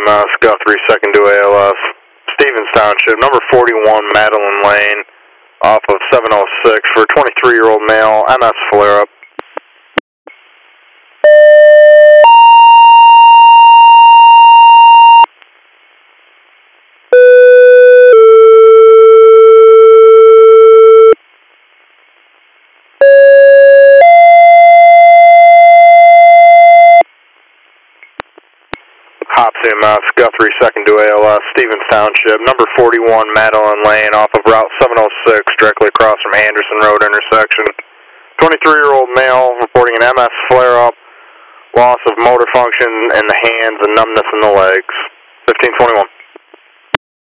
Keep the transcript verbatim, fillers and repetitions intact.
M S, Guthrie, second to A L S. Stevens Township, number forty-one, Madeline Lane, off of seven oh six for a twenty-three-year-old male, M S flare-up. Hops E M S, Guthrie, second to A L S, Stevens Township, number forty-one, Madeline Lane, off of Route seven oh six, directly across from Anderson Road intersection. twenty-three-year-old male reporting an M S flare-up, loss of motor function in the hands and numbness in the legs. fifteen twenty-one.